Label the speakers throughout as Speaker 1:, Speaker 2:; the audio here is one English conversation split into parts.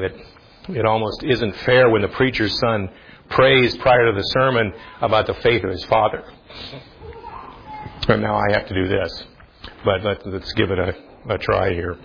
Speaker 1: that it almost isn't fair when the preacher's son prays prior to the sermon about the faith of his father. And now I have to do this. But let's give it a try here.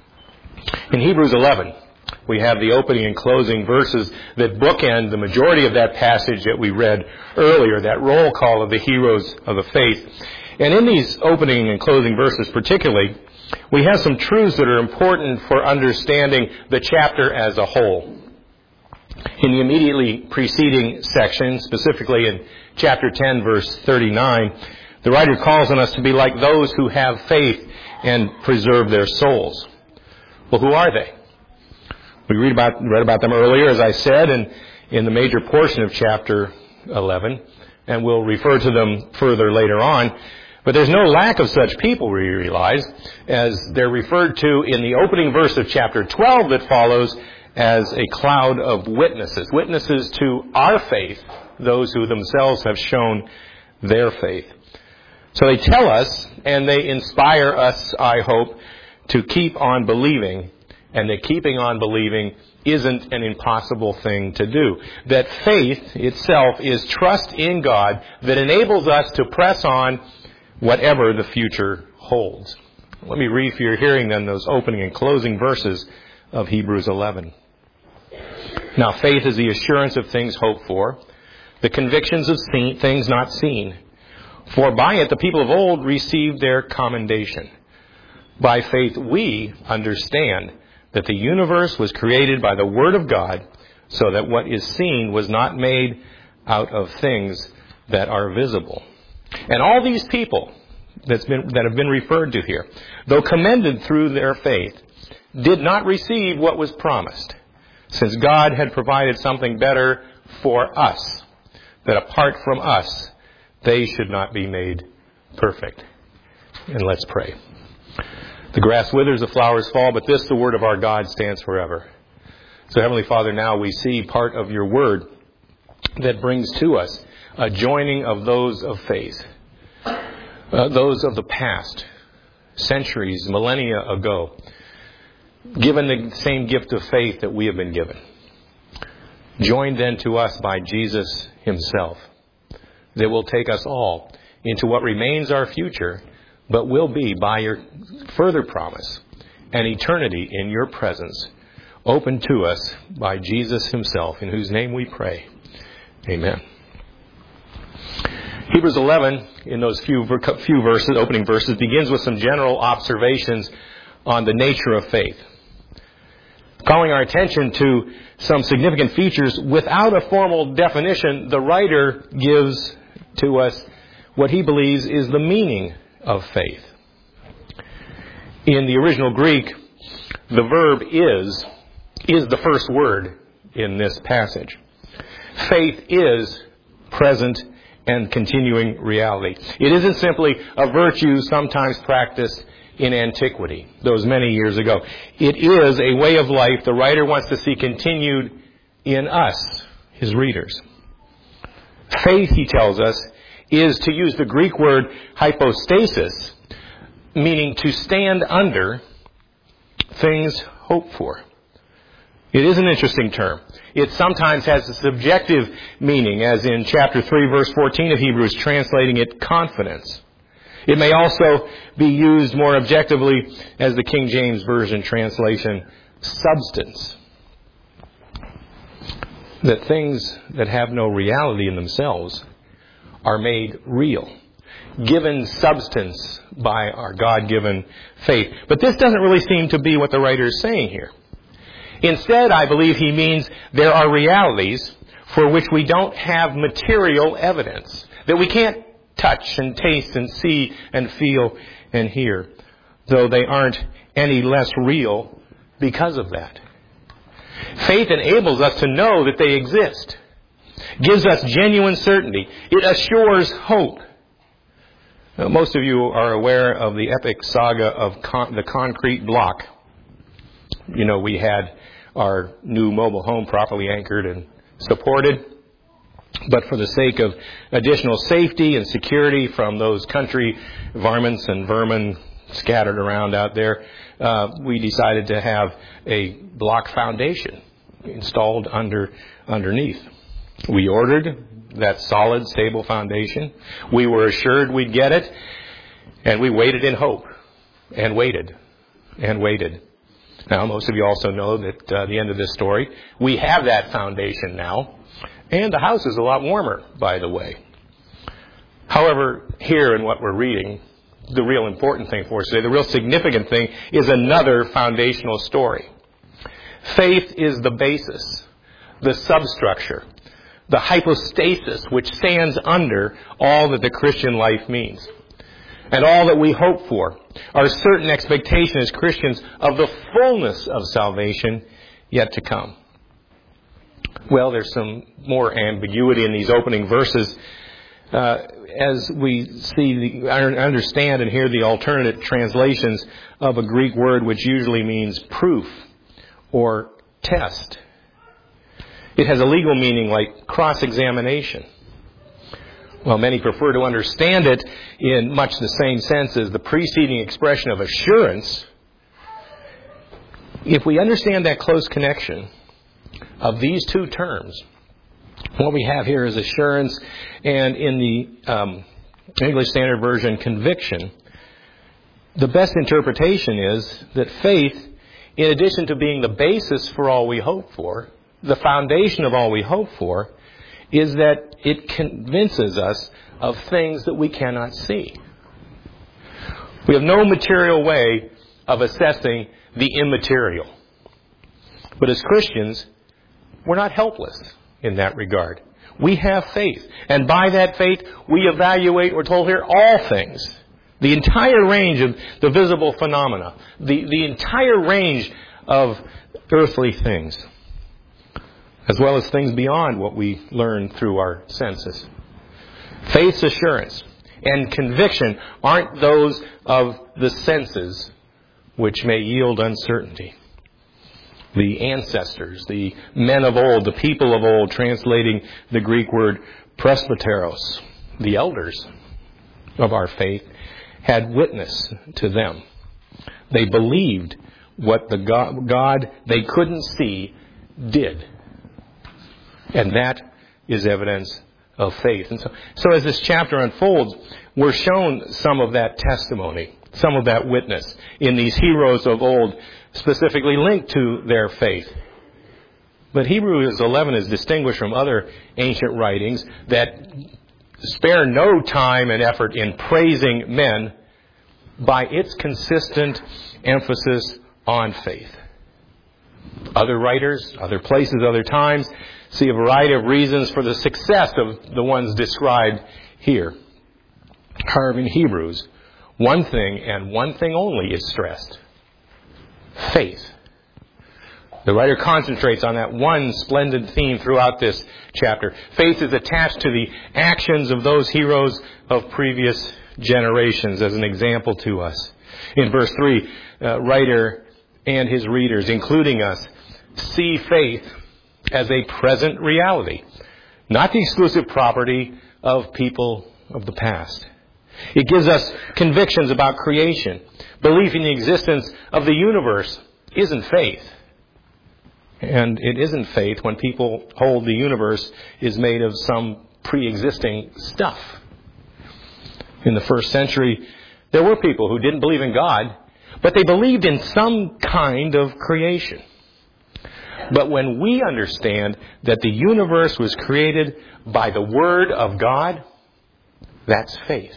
Speaker 1: In Hebrews 11, we have the opening and closing verses that bookend the majority of that passage that we read earlier, that roll call of the heroes of the faith. And in these opening and closing verses particularly, we have some truths that are important for understanding the chapter as a whole. In the immediately preceding section, specifically in chapter 10, verse 39, the writer calls on us to be like those who have faith and preserve their souls. Well, who are they? We read about them earlier, as I said, and in the major portion of chapter 11, and we'll refer to them further later on. But there's no lack of such people, we realize, as they're referred to in the opening verse of chapter 12 that follows as a cloud of witnesses. Witnesses to our faith, those who themselves have shown their faith. So they tell us, and they inspire us, I hope, to keep on believing, and that keeping on believing isn't an impossible thing to do. That faith itself is trust in God that enables us to press on whatever the future holds. Let me read for your hearing then those opening and closing verses of Hebrews 11. Now faith is the assurance of things hoped for, the convictions of things not seen. For by it the people of old received their commendation. By faith we understand that the universe was created by the Word of God, so that what is seen was not made out of things that are visible. And all these people that have been referred to here, though commended through their faith, did not receive what was promised, since God had provided something better for us, that apart from us, they should not be made perfect. And let's pray. The grass withers, the flowers fall, but this, the word of our God, stands forever. So, Heavenly Father, now we see part of your word that brings to us a joining of those of faith, those of the past, centuries, millennia ago, given the same gift of faith that we have been given. Joined then to us by Jesus himself, that will take us all into what remains our future, but will be, by your further promise, an eternity in your presence, open to us by Jesus himself, in whose name we pray. Amen. Hebrews 11, in those few verses, opening verses, begins with some general observations on the nature of faith, calling our attention to some significant features. Without a formal definition, the writer gives to us what he believes is the meaning of faith. In the original Greek, the verb is the first word in this passage. Faith is present and continuing reality. It isn't simply a virtue sometimes practiced in antiquity, those many years ago. It is a way of life the writer wants to see continued in us, his readers. Faith, he tells us, is, to use the Greek word hypostasis, meaning to stand under things hoped for. It is an interesting term. It sometimes has a subjective meaning, as in chapter 3, verse 14 of Hebrews, translating it confidence. It may also be used more objectively as the King James Version translation, substance. That things that have no reality in themselves are made real, given substance by our God-given faith. But this doesn't really seem to be what the writer is saying here. Instead, I believe he means there are realities for which we don't have material evidence, that we can't touch and taste and see and feel and hear, though they aren't any less real because of that. Faith enables us to know that they exist, gives us genuine certainty. It assures hope. Now, most of you are aware of the epic saga of the concrete block. You know, we had our new mobile home properly anchored and supported, but for the sake of additional safety and security from those country varmints and vermin scattered around out there, we decided to have a block foundation installed underneath. We ordered that solid, stable foundation. We were assured we'd get it, and we waited in hope, and waited, and waited. Now, most of you also know that at the end of this story, we have that foundation now, and the house is a lot warmer, by the way. However, here in what we're reading, the real important thing for us today, the real significant thing, is another foundational story. Faith is the basis, the substructure, the hypostasis which stands under all that the Christian life means. And all that we hope for, our certain expectation as Christians of the fullness of salvation yet to come. Well, there's some more ambiguity in these opening verses. As we understand and hear the alternate translations of a Greek word which usually means proof or test. It has a legal meaning like cross-examination. Well, many prefer to understand it in much the same sense as the preceding expression of assurance. If we understand that close connection of these two terms, what we have here is assurance, and in the English Standard Version, conviction. The best interpretation is that faith, in addition to being the basis for all we hope for, the foundation of all we hope for, is that it convinces us of things that we cannot see. We have no material way of assessing the immaterial. But as Christians, we're not helpless in that regard. We have faith. And by that faith, we evaluate, we're told here, all things. The entire range of the visible phenomena. The entire range of earthly things. As well as things beyond what we learn through our senses. Faith's assurance and conviction aren't those of the senses, which may yield uncertainty. The ancestors, the men of old, the people of old, translating the Greek word presbyteros, the elders of our faith, had witness to them. They believed what the God they couldn't see did. And that is evidence of faith. And so as this chapter unfolds, we're shown some of that testimony, some of that witness in these heroes of old, specifically linked to their faith. But Hebrews 11 is distinguished from other ancient writings that spare no time and effort in praising men by its consistent emphasis on faith. Other writers, other places, other times see a variety of reasons for the success of the ones described here. However, in Hebrews, one thing and one thing only is stressed. Faith. The writer concentrates on that one splendid theme throughout this chapter. Faith is attached to the actions of those heroes of previous generations as an example to us. In verse 3, writer and his readers, including us, see faith as a present reality, not the exclusive property of people of the past. It gives us convictions about creation. Belief in the existence of the universe isn't faith. And it isn't faith when people hold the universe is made of some pre-existing stuff. In the first century, there were people who didn't believe in God, but they believed in some kind of creation. But when we understand that the universe was created by the Word of God, that's faith.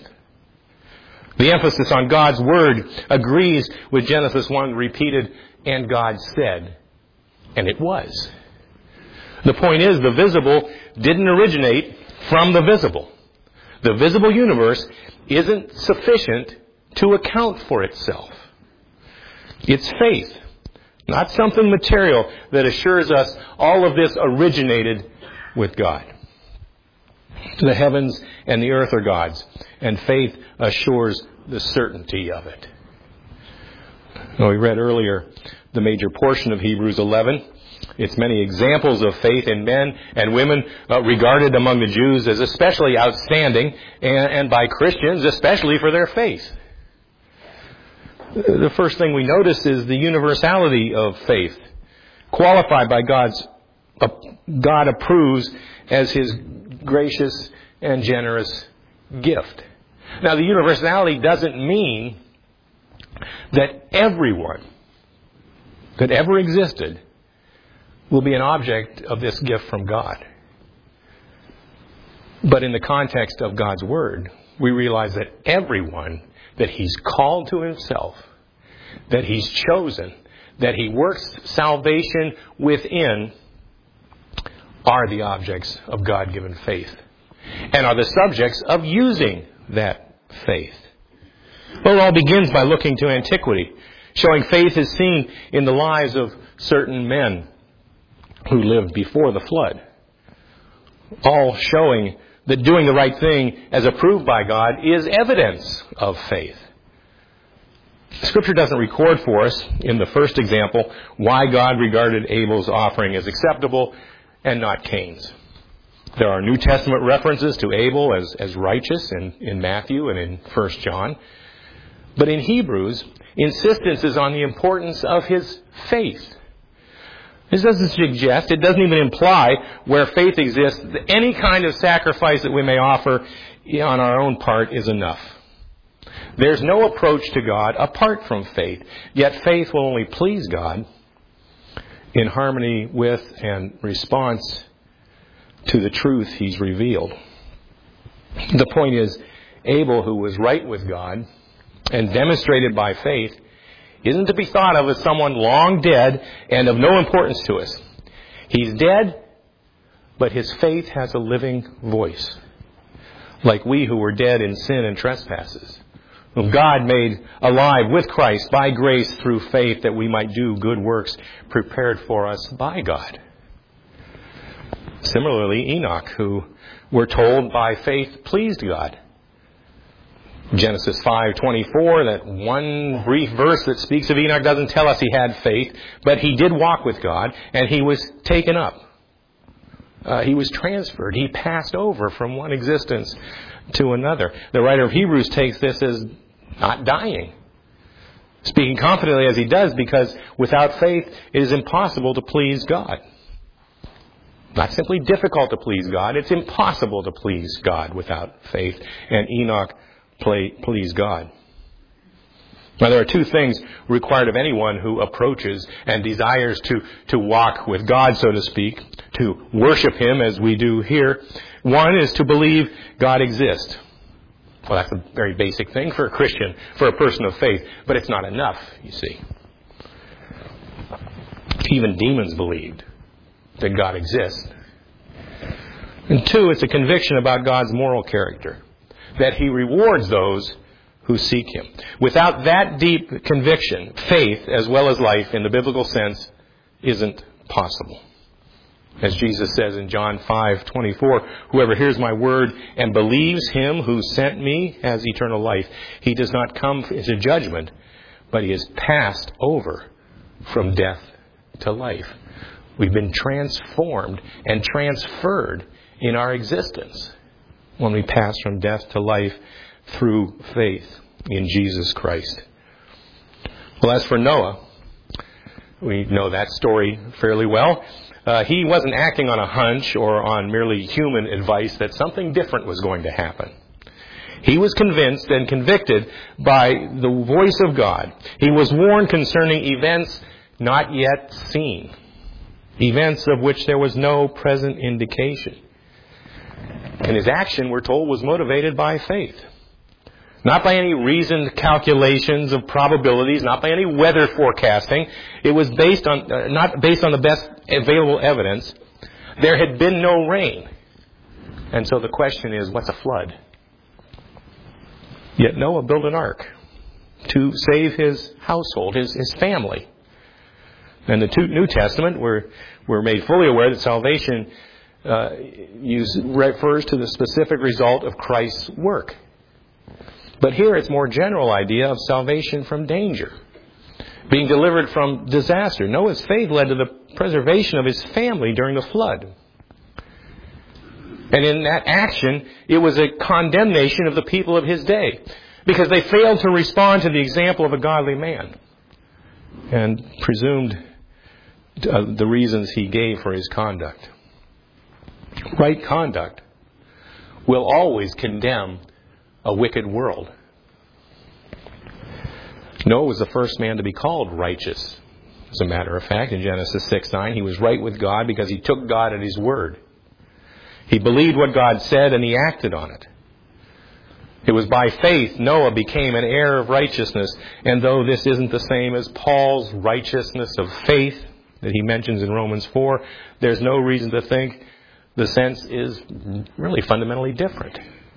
Speaker 1: The emphasis on God's Word agrees with Genesis 1 repeated, and God said, and it was. The point is, the visible didn't originate from the visible. The visible universe isn't sufficient to account for itself. It's faith, not something material, that assures us all of this originated with God. The heavens and the earth are God's, and faith assures the certainty of it. Now, we read earlier the major portion of Hebrews 11. Its many examples of faith in men and women regarded among the Jews as especially outstanding, and by Christians especially for their faith. The first thing we notice is the universality of faith. qualified by God approves as his gracious and generous gift. Now, the universality doesn't mean that everyone that ever existed will be an object of this gift from God. But in the context of God's Word, we realize that everyone that he's called to himself, that he's chosen, that he works salvation within, are the objects of God-given faith and are the subjects of using that faith. Well, it all begins by looking to antiquity, showing faith is seen in the lives of certain men who lived before the flood, all showing that doing the right thing as approved by God is evidence of faith. Scripture doesn't record for us, in the first example, why God regarded Abel's offering as acceptable and not Cain's. There are New Testament references to Abel as righteous in Matthew and in 1 John. But in Hebrews, insistence is on the importance of his faith. This doesn't suggest, it doesn't even imply, where faith exists, that any kind of sacrifice that we may offer on our own part is enough. There's no approach to God apart from faith. Yet faith will only please God in harmony with and response to the truth he's revealed. The point is, Abel, who was right with God and demonstrated by faith, isn't to be thought of as someone long dead and of no importance to us. He's dead, but his faith has a living voice, like we who were dead in sin and trespasses, whom God made alive with Christ by grace through faith, that we might do good works prepared for us by God. Similarly, Enoch, who we're told by faith pleased God. Genesis 5:24, that one brief verse that speaks of Enoch, doesn't tell us he had faith, but he did walk with God, and he was taken up. He was transferred. He passed over from one existence to another. The writer of Hebrews takes this as not dying, speaking confidently as he does, because without faith it is impossible to please God. Not simply difficult to please God, it's impossible to please God without faith. And Enoch pleased God. Now, there are two things required of anyone who approaches and desires to walk with God, so to speak, to worship him as we do here. One is to believe God exists. Well, that's a very basic thing for a Christian, for a person of faith, but it's not enough, you see. Even demons believed that God exists. And two, it's a conviction about God's moral character, that he rewards those who seek him. Without that deep conviction, faith, as well as life in the biblical sense, isn't possible. As Jesus says in John 5:24, whoever hears my word and believes him who sent me has eternal life. He does not come into judgment, but he is passed over from death to life. We've been transformed and transferred in our existence when we pass from death to life through faith in Jesus Christ. Well, as for Noah, we know that story fairly well. He wasn't acting on a hunch or on merely human advice that something different was going to happen. He was convinced and convicted by the voice of God. He was warned concerning events not yet seen, events of which there was no present indication. And his action, we're told, was motivated by faith. Not by any reasoned calculations of probabilities, not by any weather forecasting. It was based on not based on the best available evidence. There had been no rain. And so the question is, what's a flood? Yet Noah built an ark to save his household, his family. And the New Testament, we're made fully aware that salvation refers to the specific result of Christ's work. But here it's more general idea of salvation from danger, being delivered from disaster. Noah's faith led to the preservation of his family during the flood. And in that action, it was a condemnation of the people of his day, because they failed to respond to the example of a godly man and presumed the reasons he gave for his conduct. Right conduct will always condemn a wicked world. Noah was the first man to be called righteous. As a matter of fact, in Genesis 6:9, he was right with God because he took God at his word. He believed what God said and he acted on it. It was by faith Noah became an heir of righteousness. And though this isn't the same as Paul's righteousness of faith that he mentions in Romans 4, there's no reason to think the sense is really fundamentally different.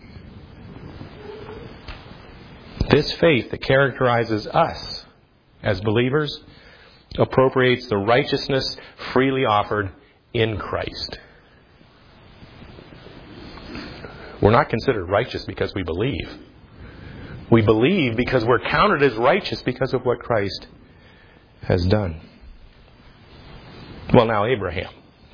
Speaker 1: This faith that characterizes us as believers appropriates the righteousness freely offered in Christ. We're not considered righteous because we believe. We believe because we're counted as righteous because of what Christ has done. Well, now Abraham,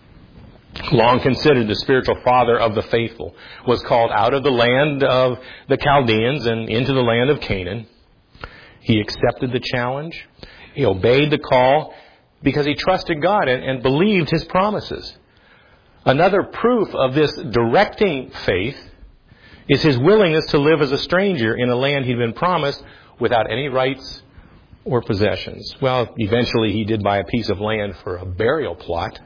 Speaker 1: long considered the spiritual father of the faithful, was called out of the land of the Chaldeans and into the land of Canaan. He accepted the challenge. He obeyed the call because he trusted God and believed his promises. Another proof of this directing faith is his willingness to live as a stranger in a land he'd been promised without any rights or possessions. Well, eventually he did buy a piece of land for a burial plot.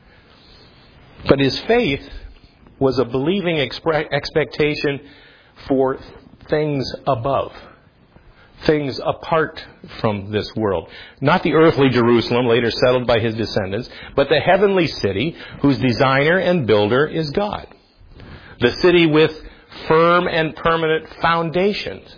Speaker 1: But his faith was a believing expectation for things above, things apart from this world. Not the earthly Jerusalem, later settled by his descendants, but the heavenly city whose designer and builder is God. The city with firm and permanent foundations.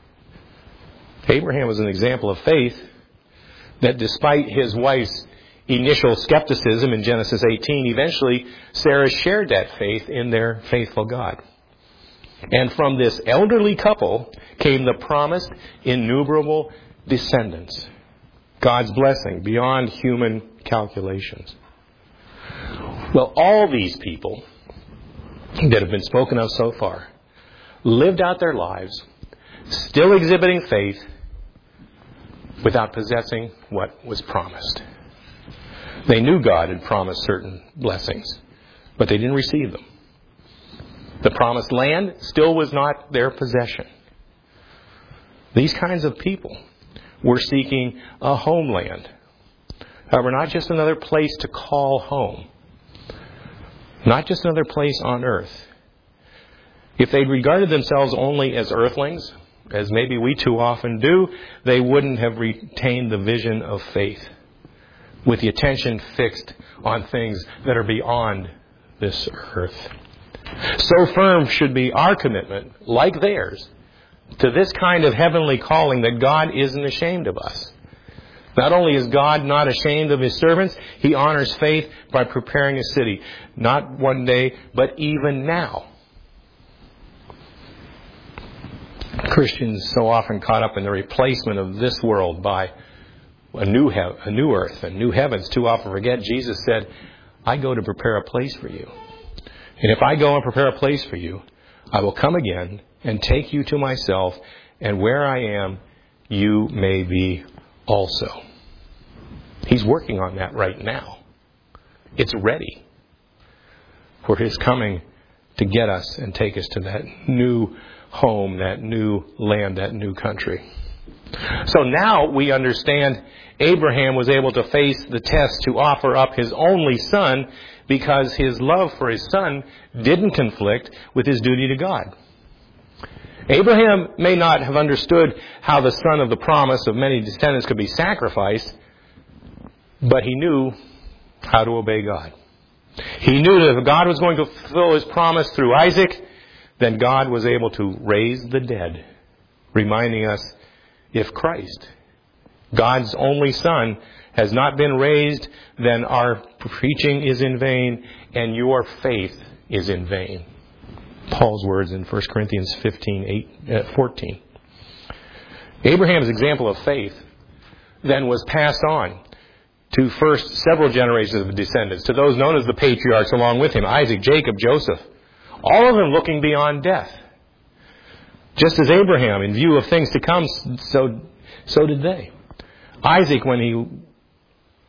Speaker 1: Abraham was an example of faith that despite his wife's initial skepticism in Genesis 18, eventually Sarah shared that faith in their faithful God. And from this elderly couple came the promised innumerable descendants. God's blessing beyond human calculations. Well, all these people that have been spoken of so far lived out their lives still exhibiting faith without possessing what was promised. They knew God had promised certain blessings, but they didn't receive them. The promised land still was not their possession. These kinds of people were seeking a homeland. However, not just another place to call home. Not just another place on earth. If they'd regarded themselves only as earthlings, as maybe we too often do, they wouldn't have retained the vision of faith, with the attention fixed on things that are beyond this earth. So firm should be our commitment, like theirs, to this kind of heavenly calling that God isn't ashamed of us. Not only is God not ashamed of his servants, he honors faith by preparing a city. Not one day, but even now. Christians so often caught up in the replacement of this world by a new earth and new heavens too often forget Jesus said, I go to prepare a place for you. And if I go and prepare a place for you, I will come again and take you to myself, and where I am, you may be also. He's working on that right now. It's ready for his coming to get us and take us to that new home, that new land, that new country. So now we understand Abraham was able to face the test to offer up his only son because his love for his son didn't conflict with his duty to God. Abraham may not have understood how the son of the promise of many descendants could be sacrificed, but he knew how to obey God. He knew that if God was going to fulfill his promise through Isaac, then God was able to raise the dead, reminding us, if Christ, God's only Son, has not been raised, then our preaching is in vain and your faith is in vain. Paul's words in 1 Corinthians 14. Abraham's example of faith then was passed on to first several generations of descendants, to those known as the patriarchs along with him, Isaac, Jacob, Joseph, all of them looking beyond death. Just as Abraham, in view of things to come, so did they. Isaac, when he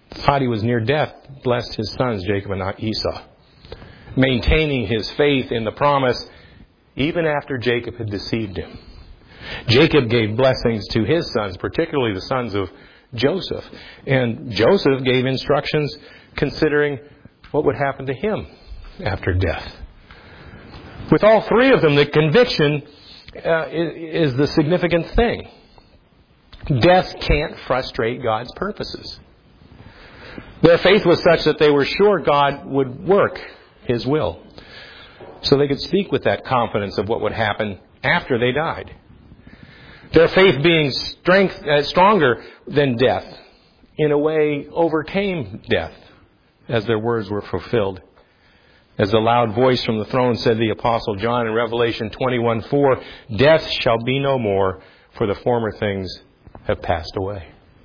Speaker 1: thought he was near death, blessed his sons, Jacob and Esau, maintaining his faith in the promise even after Jacob had deceived him. Jacob gave blessings to his sons, particularly the sons of Joseph. And Joseph gave instructions considering what would happen to him after death. With all three of them, the conviction is the significant thing. Death can't frustrate God's purposes. Their faith was such that they were sure God would work His will. So they could speak with that confidence of what would happen after they died. Their faith being stronger than death, in a way overcame death as their words were fulfilled. As the loud voice from the throne said the Apostle John in Revelation 21:4, "Death shall be no more, for the former things have passed away."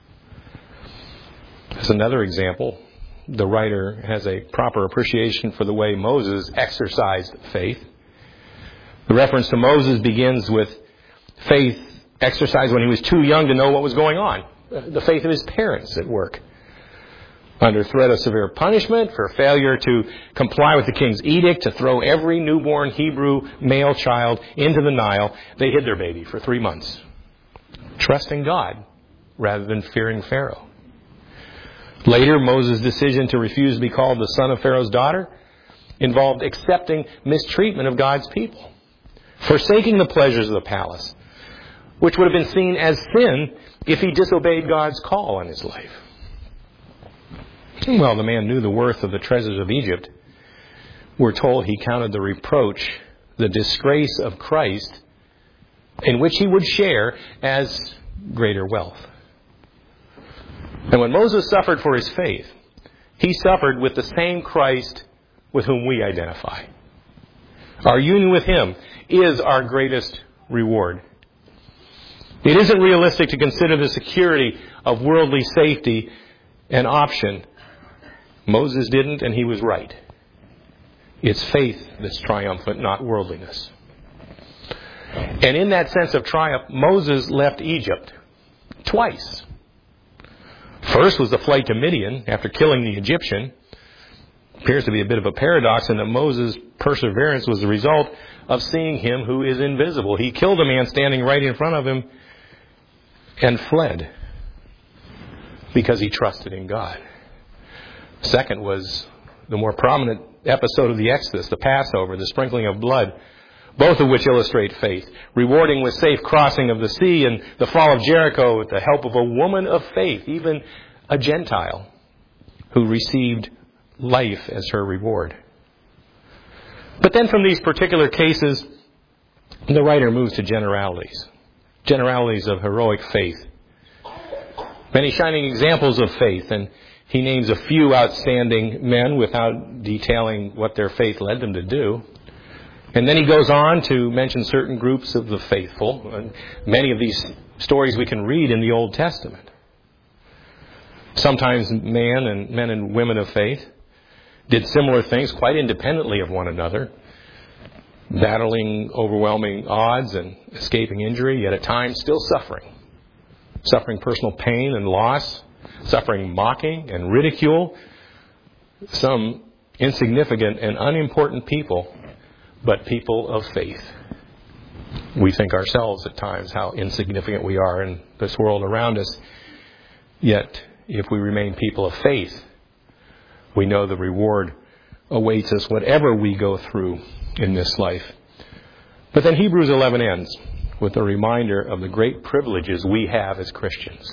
Speaker 1: As another example, the writer has a proper appreciation for the way Moses exercised faith. The reference to Moses begins with faith exercised when he was too young to know what was going on. The faith of his parents at work. Under threat of severe punishment for failure to comply with the king's edict to throw every newborn Hebrew male child into the Nile, they hid their baby for 3 months, trusting God rather than fearing Pharaoh. Later, Moses' decision to refuse to be called the son of Pharaoh's daughter involved accepting mistreatment of God's people, forsaking the pleasures of the palace, which would have been seen as sin if he disobeyed God's call on his life. Well, the man knew the worth of the treasures of Egypt. We're told he counted the reproach, the disgrace of Christ, in which he would share, as greater wealth. And when Moses suffered for his faith, he suffered with the same Christ with whom we identify. Our union with him is our greatest reward. It isn't realistic to consider the security of worldly safety an option. Moses didn't, and he was right. It's faith that's triumphant, not worldliness. And in that sense of triumph, Moses left Egypt twice. First was the flight to Midian after killing the Egyptian. Appears to be a bit of a paradox in that Moses' perseverance was the result of seeing him who is invisible. He killed a man standing right in front of him and fled because he trusted in God. Second was the more prominent episode of the Exodus, the Passover, the sprinkling of blood, both of which illustrate faith, rewarding with safe crossing of the sea and the fall of Jericho with the help of a woman of faith, even a Gentile, who received life as her reward. But then from these particular cases, the writer moves to generalities of heroic faith. Many shining examples of faith, and he names a few outstanding men without detailing what their faith led them to do. And then he goes on to mention certain groups of the faithful. And many of these stories we can read in the Old Testament. Sometimes men and women of faith did similar things quite independently of one another, battling overwhelming odds and escaping injury, yet at times still suffering personal pain and loss, suffering mocking and ridicule. Some insignificant and unimportant people, but people of faith. We think ourselves at times how insignificant we are in this world around us. Yet, if we remain people of faith, we know the reward awaits us whatever we go through in this life. But then Hebrews 11 ends with a reminder of the great privileges we have as Christians,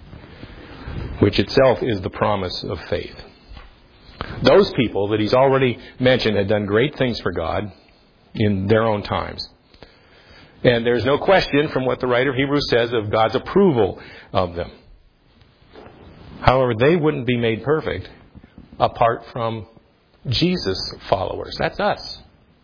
Speaker 1: which itself is the promise of faith. Those people that he's already mentioned had done great things for God in their own times. And there's no question from what the writer of Hebrews says of God's approval of them. However, they wouldn't be made perfect apart from Jesus' followers. That's us.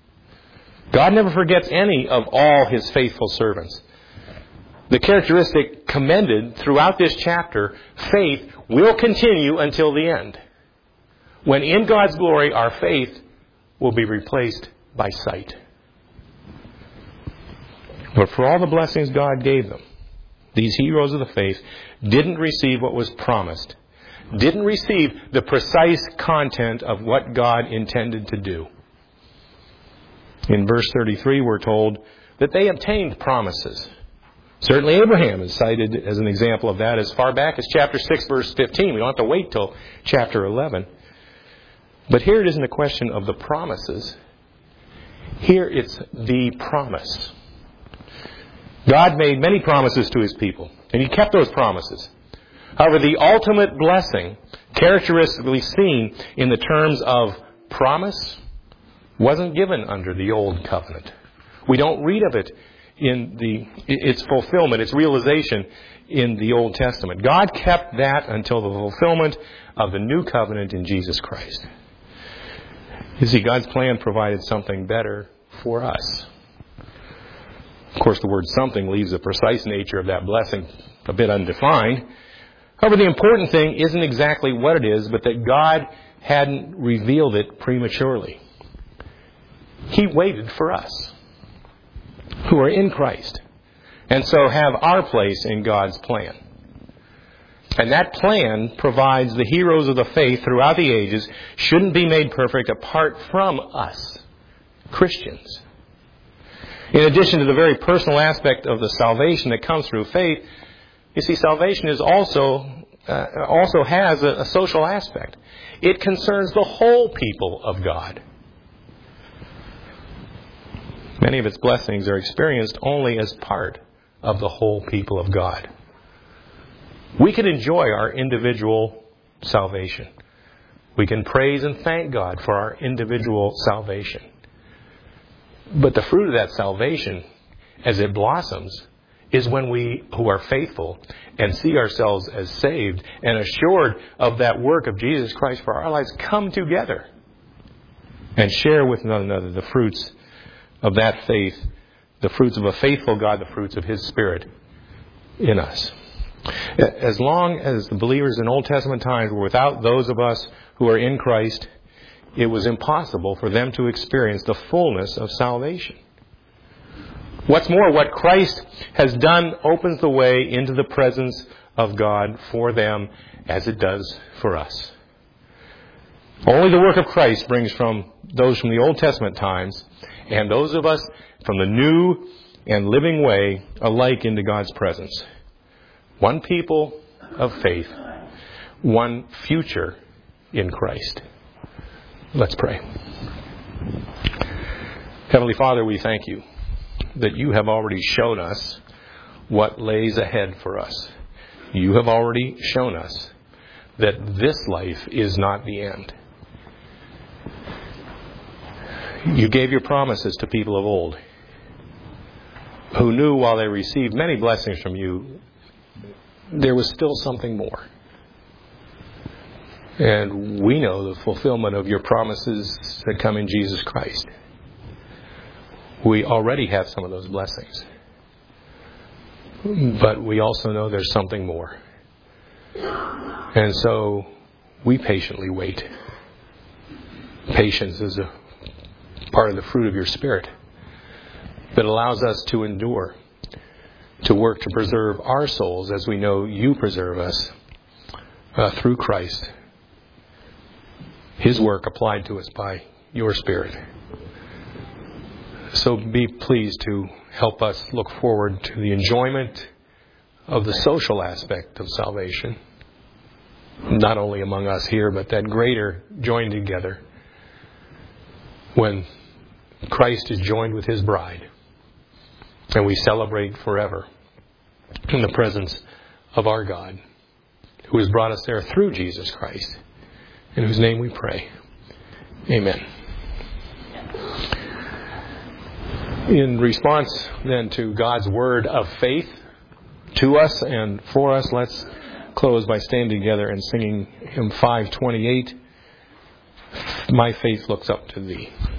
Speaker 1: God never forgets any of all his faithful servants. The characteristic commended throughout this chapter, faith will continue until the end, when in God's glory our faith will be replaced by sight. But for all the blessings God gave them, these heroes of the faith didn't receive what was promised, didn't receive the precise content of what God intended to do. In verse 33, we're told that they obtained promises. Certainly Abraham is cited as an example of that as far back as chapter 6, verse 15. We don't have to wait till chapter 11. But here it isn't a question of the promises. Here it's the promise. God made many promises to His people, and He kept those promises. However, the ultimate blessing, characteristically seen in the terms of promise, wasn't given under the Old Covenant. We don't read of it in its fulfillment, its realization in the Old Testament. God kept that until the fulfillment of the New Covenant in Jesus Christ. You see, God's plan provided something better for us. Of course, the word something leaves the precise nature of that blessing a bit undefined. However, the important thing isn't exactly what it is, but that God hadn't revealed it prematurely. He waited for us, who are in Christ, and so have our place in God's plan. And that plan provides the heroes of the faith throughout the ages shouldn't be made perfect apart from us, Christians. In addition to the very personal aspect of the salvation that comes through faith, you see, salvation is also has a social aspect. It concerns the whole people of God. Many of its blessings are experienced only as part of the whole people of God. We can enjoy our individual salvation. We can praise and thank God for our individual salvation. But the fruit of that salvation, as it blossoms, is when we who are faithful and see ourselves as saved and assured of that work of Jesus Christ for our lives come together and share with one another the fruits of that faith, the fruits of a faithful God, the fruits of His Spirit in us. As long as the believers in Old Testament times were without those of us who are in Christ, it was impossible for them to experience the fullness of salvation. What's more, what Christ has done opens the way into the presence of God for them as it does for us. Only the work of Christ brings those from the Old Testament times and those of us from the new and living way alike into God's presence. One people of faith, one future in Christ. Let's pray. Heavenly Father, we thank You that You have already shown us what lays ahead for us. You have already shown us that this life is not the end. You gave Your promises to people of old who knew while they received many blessings from You, there was still something more. And we know the fulfillment of Your promises that come in Jesus Christ. We already have some of those blessings. But we also know there's something more. And so we patiently wait. Patience is a part of the fruit of Your Spirit that allows us to endure, to work to preserve our souls as we know You preserve us through Christ. His work applied to us by Your Spirit. So be pleased to help us look forward to the enjoyment of the social aspect of salvation, not only among us here, but that greater joining together when Christ is joined with His bride and we celebrate forever in the presence of our God, who has brought us there through Jesus Christ, in whose name we pray. Amen. In response then to God's word of faith to us and for us, let's close by standing together and singing hymn 528, My Faith Looks Up to Thee.